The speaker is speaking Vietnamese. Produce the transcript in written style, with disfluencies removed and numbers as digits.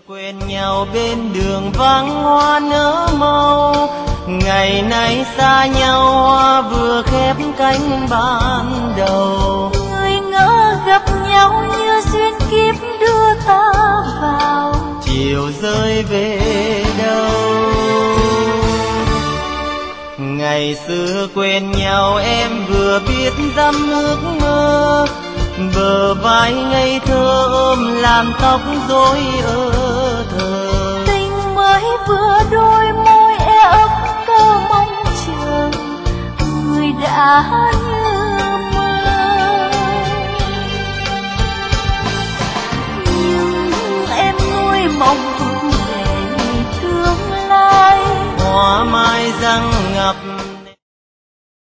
Quên nhau bên đường vắng hoa nở màu, ngày nay xa nhau hoa vừa khép cánh ban đầu. Người ngỡ gặp nhau như duyên kiếp đưa ta vào, Chiều rơi về đâu. Ngày xưa quên nhau em vừa biết dăm ước mơ, bờ vai ngây thơ ôm làn tóc rối thơ. Tình mới vừa đôi môi e ấp cơ mong chờ, người đã